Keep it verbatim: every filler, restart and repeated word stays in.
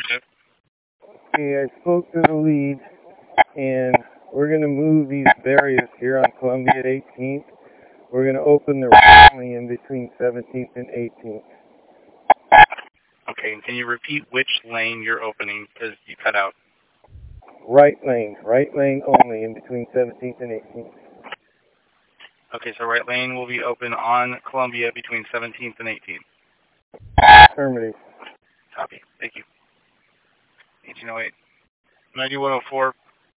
Okay, I spoke to the lead, and we're going to move these barriers here on Columbia at eighteenth. We're going to open the right lane between seventeenth and eighteenth. Okay, and can you repeat which lane you're opening, because you cut out? Right lane, right lane only in between seventeenth and eighteenth. Okay, so right lane will be open on Columbia between seventeenth and eighteenth. Affirmative. Copy. Thank you. eighteen oh eight. ninety-one oh four.